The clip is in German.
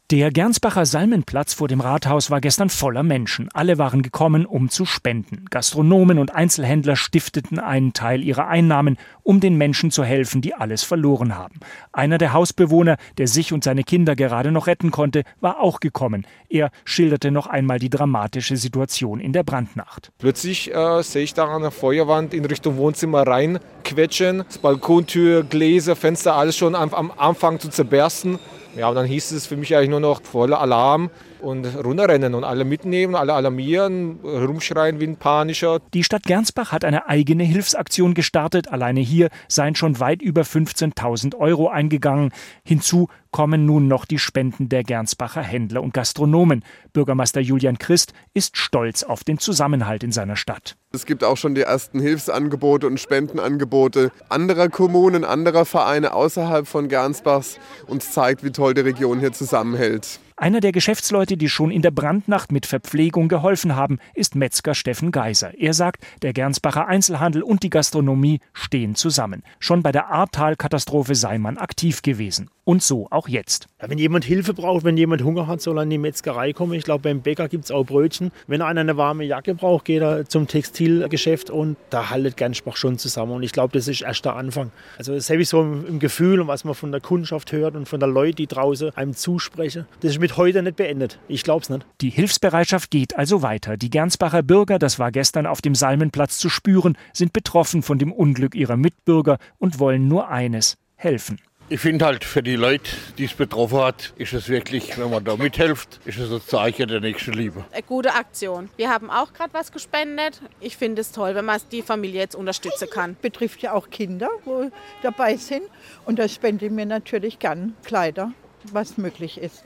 Der Gernsbacher Salmenplatz vor dem Rathaus war gestern voller Menschen. Alle waren gekommen, um zu spenden. Gastronomen und Einzelhändler stifteten einen Teil ihrer Einnahmen, um den Menschen zu helfen, die alles verloren haben. Einer der Hausbewohner, der sich und seine Kinder gerade noch retten konnte, war auch gekommen. Er schilderte noch einmal die dramatische Situation in der Brandnacht. Plötzlich sehe ich da an der Feuerwand in Richtung Wohnzimmer reinquetschen. Das Balkontür, Gläser, Fenster, alles schon am Anfang zu zerbersten. Ja, und dann hieß es für mich eigentlich nur noch voller Alarm und runterrennen und alle mitnehmen, alle alarmieren, rumschreien wie ein Panischer. Die Stadt Gernsbach hat eine eigene Hilfsaktion gestartet. Alleine hier seien schon weit über 15.000 € eingegangen. Hinzu kommen nun noch die Spenden der Gernsbacher Händler und Gastronomen. Bürgermeister Julian Christ ist stolz auf den Zusammenhalt in seiner Stadt. Es gibt auch schon die ersten Hilfsangebote und Spendenangebote anderer Kommunen, anderer Vereine außerhalb von Gernsbachs und zeigt, wie toll die Region hier zusammenhält. Einer der Geschäftsleute, die schon in der Brandnacht mit Verpflegung geholfen haben, ist Metzger Steffen Geiser. Er sagt, der Gernsbacher Einzelhandel und die Gastronomie stehen zusammen. Schon bei der Ahrtal-Katastrophe sei man aktiv gewesen. Und so auch jetzt. Ja, wenn jemand Hilfe braucht, wenn jemand Hunger hat, soll er in die Metzgerei kommen. Ich glaube, beim Bäcker gibt es auch Brötchen. Wenn einer eine warme Jacke braucht, geht er zum Textilgeschäft und da haltet Gernsbach schon zusammen. Und ich glaube, das ist erst der Anfang. Also das habe ich so im Gefühl und was man von der Kundschaft hört und von den Leuten, die draußen einem zusprechen. Das ist mit heute nicht beendet. Ich glaube es nicht. Die Hilfsbereitschaft geht also weiter. Die Gernsbacher Bürger, das war gestern auf dem Salmenplatz zu spüren, sind betroffen von dem Unglück ihrer Mitbürger und wollen nur eines: helfen. Ich finde halt, für die Leute, die es betroffen hat, ist es wirklich, wenn man da mithilft, ist es ein Zeichen der Nächstenliebe. Eine gute Aktion. Wir haben auch gerade was gespendet. Ich finde es toll, wenn man die Familie jetzt unterstützen kann. Betrifft ja auch Kinder, wo dabei sind. Und da spende ich mir natürlich gern Kleider, was möglich ist.